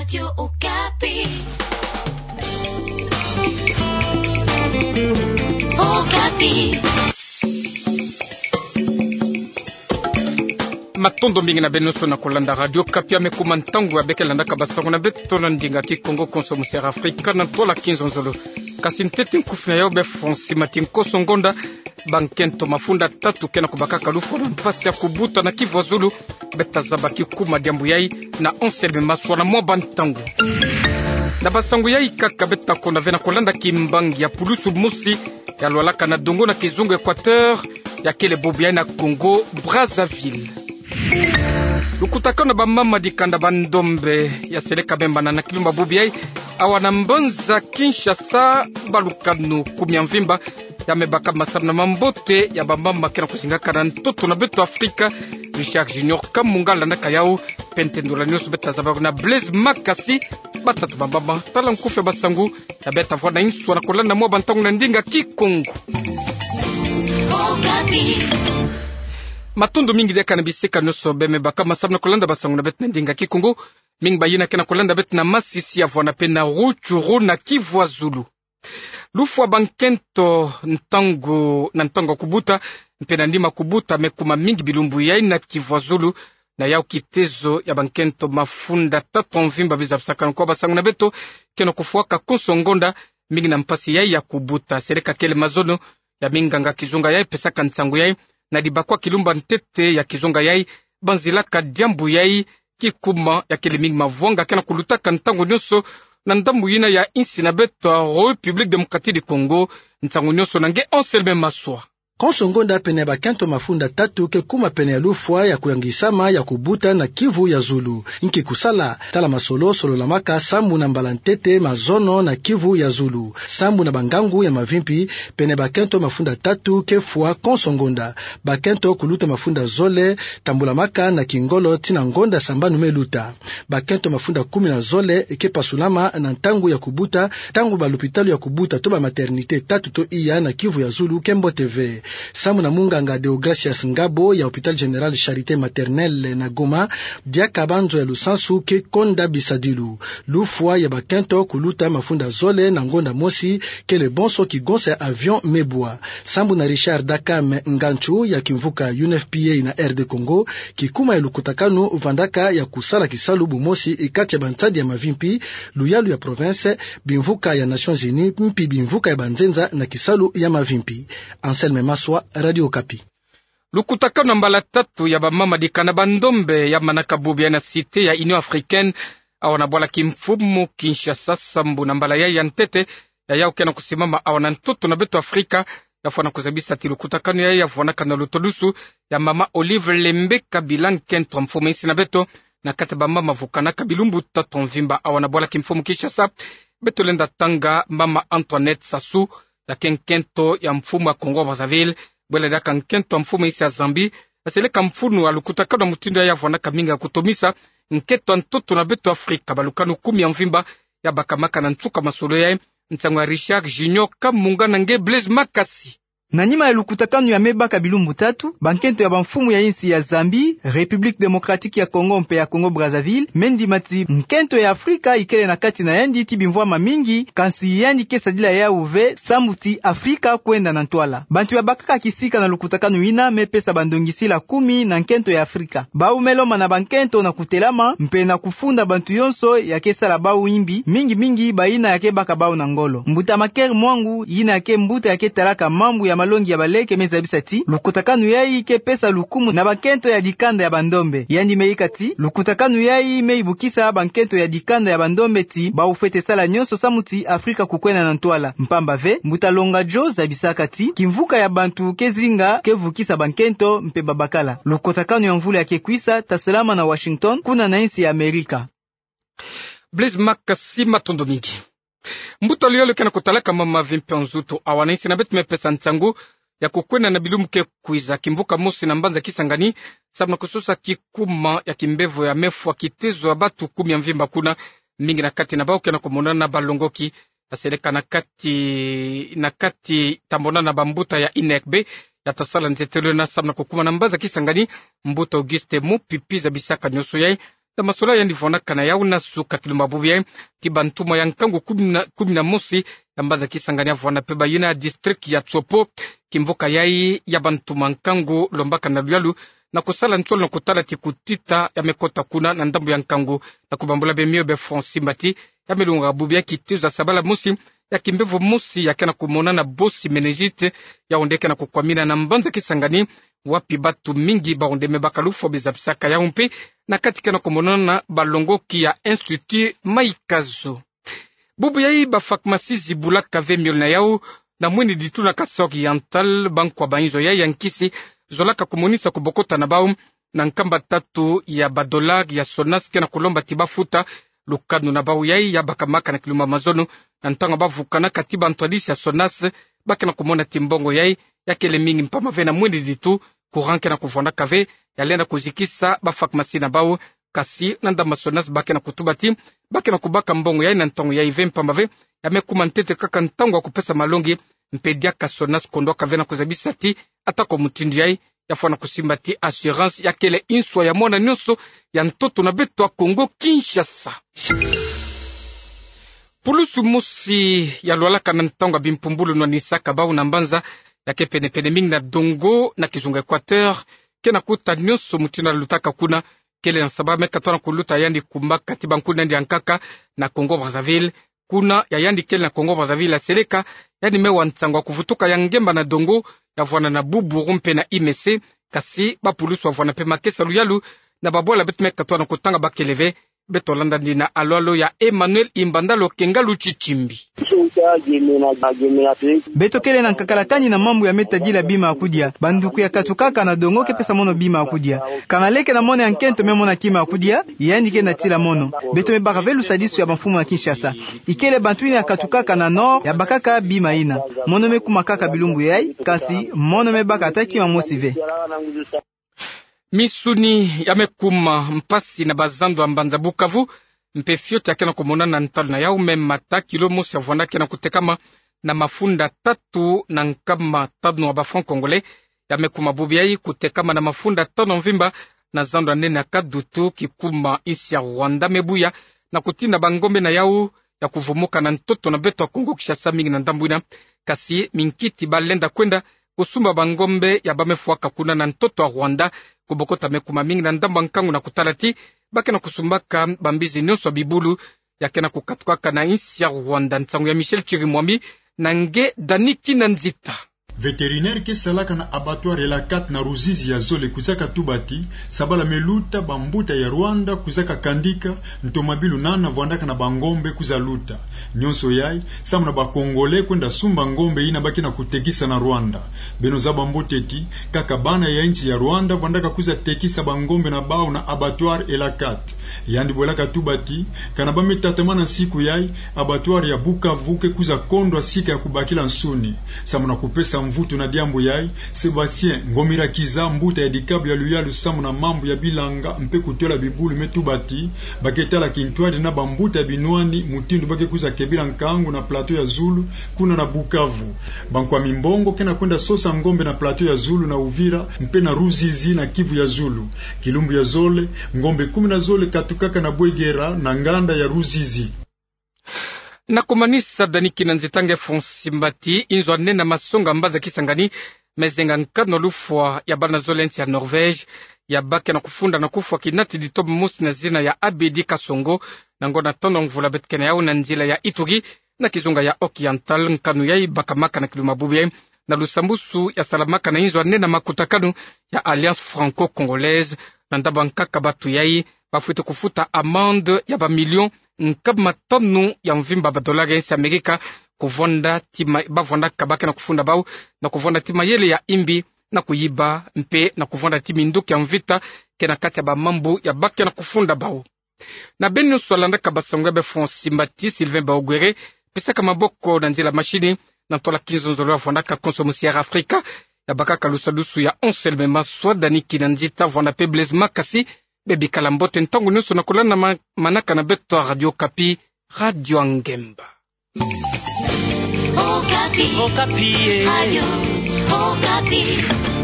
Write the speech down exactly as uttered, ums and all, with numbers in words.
Radio Okapi. Okapi. Matondo mingi na benoso na kolanda Radio Okapi amekuma ntango ya bekelanda kabasango na beto na ndinga ki Kongo Consommateur Afrika na tola quinze nzolo. Kasi ntete nkufu na yobe Fonsi Matinko Songonda bankento mafunda tatu kena kubaka kalufu na mpasi ya kubuta na Kivu Zulu betazabaki kuma diambu yai na onselbe maswa na mwa bantangu. Na basango yai kaka beta kona vena kolanda kimbangi ya pulusu musi ya lwalaka na dongo na kizungu Equateur ya kele bobu yai na Congo Brazzaville. Lukutakana ba mama dikanda bandombe ya seleka bemba na nakilumba bobu yai awana mbonza Kinshasa balukanu kumya mvimba ya mebaka masam na mambote ya bambamba kena kusingaka na ntoto na beto Afrika Richard Junior Kamunga na kayao pentendola nyoso beta zabago na Blaise Makasi batatu bambamba tala nkufe basangu ya beta vwana insu na kolanda mwa bantangu na ndinga Kikongo. Matundu mingi deka na bisika nyoso beme baka masam na kolanda basangu na beta ndinga Kikongo mingi bayina kena kolanda beta na Masisi ya vwana pena Ruchuru na Kivu Zulu. Lufwa bankento ntango na ntango kubuta mpena ndima kubuta mekuma mingi bilumbu yai na Kivu Zulu na yao kitezo ya bankento mafunda tatu mvimba biza bisaka kwa basangu na beto keno kufuaka Konsongonda mingi na mpasi yai ya kubuta sereka kele mazono ya minganga kizunga yai pesaka ntangu yai na dibakwa kilumba ntete ya kizunga yai banzilaka diambu yai kikuma ya kele mingi mavonga kena kulutaka ntangu nyoso na ndambu yina ya insi na beto République démocratique du Congo ntangu nyoso nange onselbe maswa. Konsongonda pene bakento mafunda tatu ke kuma pene ya lufwa ya kuyangisama ya kubuta na Kivu ya Zulu. Inki kusala tala masolo solo la maka sambu na mbalantete mazono na Kivu ya Zulu. Sambu na bangangu ya mavimpi pene bakento mafunda tatu ke fwa Konsongonda. Bakento kuluta mafunda zole tambula maka na Kingolo tina ngonda samba numeluta. Bakento mafunda kumi na zole ke pasulama na ntangu ya kubuta tangu balupitalu ya kubuta toba maternite tatu to iya na Kivu ya Zulu Kembo T V. Samu na munganga Deogracias Ngabo ya Hopital General Charité Maternelle na Goma dia kabanzo ya Lusansu ke Konda Bisadilu. Lufwa ya bakento kuluta mafunda zole na ngonda mosi ke le bonso ki gonse avion mebwa. Sambu na Richard Dakam Nganchu ya kimvuka U N F P A na R D Congo kikuma ya lukutakanu vandaka ya kusala kisalu bumosi ikati ya bantadi ya mavimpi luyalu ya province bimvuka ya Nations Unies mpi bimvuka ya banzenza na kisalu ya mavimpi. Anselme Maswa, Radio Okapi. Lukutakana mbala tatu ya bamama dikana bandombe ya manaka bubi ya na site ya Union Africaine awana bwala kimfumu Kinshasa sambu na mbala ya ya ntete ya yao kena kusimama awana ntoto na beto Afrika ya fwana kuzabisa ti lukutakano ya ya fwana kana lutodusu ya mama Olive Lembeka bilan kentwa mfumu isi na beto na kate bamama vukana kabilumbu tatu mvimba awana bwala kimfumu Kinshasa beto lenda tanga mama Antoinette Sassou ya kenkento ya mfumu wa Congo Brazzaville bwele da kenkento ya mfumu isi ya Zambi aseleka mfunu alukutakano mutindo ya vwana kaminga kutomisa nketo ntoto na beto Afrika balukanu kumi ya mvimba ya bakamaka na ntuka masolo ya ntangwa Richard Junior Kamunga nange Blaise Makasi. Na nyima ya lukutakano ya mebaka bilumbu tatu, bankento ya bamfumu ya insi ya Zambi, République démocratique ya Congo mpe ya Congo Brazzaville, mendi mati mkento ya Afrika ikele na kati na yendi ti bimvwa mamingi, kansi yendi kesa dila ya uve, samuti Afrika kwenda na ntwala. Bantu ya bakaka kisika na lukutakano ina mepesa bandongisi la kumi na nkento ya Afrika. Bau meloma na bankento na kutelama, mpe na kufunda bantu yonso ya kesa la bau imbi, mingi mingi baina ya ke baka bau na ngolo. Mbuta makeri mwangu, yina ya ke mbuta ya ke talaka mambu ya malongi ya baleke mezabisati lukutakanu yai ke pesa lukumu na bankento ya dikanda ya bandombe yandi meikati lukutakanu yai meibukisa bankento ya dikanda ya bandombe ti ba ufete sala nyonso samuti Afrika kukwena na ntwala mpamba ve mutalonga jo zabisaka ti kimvuka ya bantu kezinga kevukisa bankento mpe babakala lukutakanu ya mvula ya kekwisa tasalama na Washington kuna na insi ya Amerika. Blaise Makasi matondo mingi mbuto liolo kena kutalaka mama vimpe nzuto awanisi na betu mepesa ntangu ya kukwena na bilumuke kuiza kimvuka mosi na mbanza kisangani sabna kususa kikuma ya kimbevo ya mefu wa kitezo wa batu kumi ya mvimba kuna mingi na kati na bao kena kumonana na balongoki aseleka na kati na kati tambona na bambuta ya Inekbe ya tasala nzetelo na sabna kukuma na mbanza kisangani mbuto Auguste mu pipiza bisaka nyoso yai na masola yandi vonaka na yauna suka kilumba bubye kibantuma ya nkangu kumi na mosi ambaza kisangania vona peba yina district ya Chopo kimvoka yai ya bantuma nkangu lombaka na luyalu na kusala ntolo na kutala tikutita ya mekota kuna na ndambu ya nkangu na kubambula bemio be Francis Mbati ya melunga bubye kitiza sabala musi ya kimbevu musi ya kena kumona na bosi menejite ya ondeke na kukwamina na mbanza kisangani wapi batu mingi baonde mebakalufo bizapsaka ya umpe na katika na kumonana balongoki ya Institut Maikazo. Bubu yai bafakmasizi bulaka ve mil na yao na mwini ditu na kasoki yantal bankwa banyizo ya yankisi zolaka kumonisa kubokota na bao na nkamba tatu ya badolar ya Sonas kena kulomba tibafuta lukanu na bao yai ya bakamaka na kiluma mazono na ntanga bavukana katiba antwadisi ya Sonas bake na kumona timbongo yai ya kele mingi mpama ve na mwini ditu kuranke na kufona kave ya lenda kuzikisa bafakmasi na bao kasi nanda masonas bake na kutubati bake na kubaka mbongo yai na ntongo yai ve mpama ve ya mekuma ntete kaka ntango wa kupesa malongi mpedia kasonas kondo kave na kuzabisa ti atako mutindu yai ya fwana kusimbati assurance ya kele inswa ya mwana nyoso ya ntoto na beto wa Kongo Kinshasa. Pulusu musi ya lualaka na ntango bimpumbulu na nisaka bao na mbanza ya kepene pene mingi na dongo na kizunga Equateur kena kuta nyoso mutina lutaka kuna kele na sababu mekatwana kuluta yandi kumbaka tibankuna ndi ankaka na Congo Brazzaville kuna ya yandi kele na Congo Brazzaville la seleka yani mewa ntsango kuvutuka ya ngemba na dongo ya vwana na bubu rumpe na I M C kasi bapulusu wa vwana pe makesa luyalu na babola betu mekatwana kutanga bakeleve beto landa ndina alwalo ya Emmanuel Imbandalo Kengalu Chichimbi. Beto kele na nkakalakani na mambu ya metajila bima akudia. Banduku ya katukaka na dongo ke pesa mono bima akudia. Kanaleke na mono ya nkento me mona kima akudia, yandike na tila mono. Beto me baravelu sadisu ya banfumu na Kinshasa. Ikele bantuini ya katukaka na nord ya bakaka bima ina. Mono me kumakaka bilumbu yai, kasi mono me baka ataki mamosive. Misuni yamekuma mpasi na bazando ambanza Bukavu mpefiote akena kumona na ntalo na yao memata kilo mosi ya vwana kena kutekama na mafunda tatu na nkama tano wa bafran kongole yamekuma bubiai kutekama na mafunda tano mvimba na zando nene ya kadutu kikuma isi ya Rwanda mebuya na kutinda bangombe na yao ya kuvumuka na ntoto na beto wa Kongo Kinshasa mingi na ndambuina kasi minkiti balenda kwenda kusumba bangombe ya bamefuaka kuna na ntoto wa Rwanda kubokota mekuma mingi na ndamba nkangu na kutalati bake na kusumbaka bambizi nyonso bibulu yake na kukatukaka na insi ya Rwanda ntangu ya Michel Chirimwambi na nge Daniki na Nzita. Veterinaire ke salaka na abattoir elakat na Ruzizi ya Zole kuzaka tubati sabala meluta bambuta ya Rwanda kuzaka kandika ntomabilu nana vwandaka na bangombe kuzaluta nyonso yai samu na bakongole kwenda sumba ngombe ina baki na kutekisa na Rwanda beno za bambuteti kaka bana ya inchi ya Rwanda vwandaka kuza tekisa bangombe na bao na abattoir elakat yandi bolaka tubati kana bametatemana siku yai abattoir ya Bukavu ke kuza kondwa sika ya kubakila nsuni samu na kupesa mvutu na diambu yai Sebastien Ngomira Kiza mbuta ya dikabu ya luyalu samu na mambu ya bilanga mpe kutola bibulu metubati baketala kintwadi na bambuta ya binwani mutindu bake kuza kebila nkangu na plateau ya Zulu kuna na Bukavu bankwa mimbongo kena kwenda sosa ngombe na plateau ya Zulu na Uvira mpe na Ruzizi na Kivu ya Zulu Kilumbu ya Zole ngombe kumi na Zole katukaka na Bwegera na nganda ya Ruzizi na kumanisa Daniki na Nzitange Francis Mbati inzo nena masonga mbaza kisangani mezenga nkano lufwa ya bana zolensi ya Norvege ya bake na kufunda na kufwa kinati ditobu musi na zina ya Abedi Kasongo na ngona tono mvula betkene yao na nzila ya Ituri na kizunga ya Occidental nkanu yai bakamaka na kilumabubie na lusambusu ya salamaka na inzo nena makutakanu ya Alliance Franco-Congolaise na ndabankaka batu yai bafuite kufuta amende ya ba million nkama tano ya mvimba badolari ya Amerika kuvonda tima bavonda kabaka na kufunda bao na kuvonda tima yele ya imbi na kuyiba mpe na kuvonda timi nduki ya mvita kena kati ya bamambu ya baki na kufunda bao na benu swalanda kabasangwebe Francis Mbati Sylvain Baogwere pesa kama boko na nzila mashini na tola kinzonzolo ya vonda ka konsomusiara Afrika ya baka kalusadusu ya onselme maswa Daniki na Nzita vonda pe Blaise Makasi bebi kalambote ntangu nyusu na kulana ma, manaka na beto Radio Kapi Radio Ngemba. Okapi. Okapi. Radio Okapi.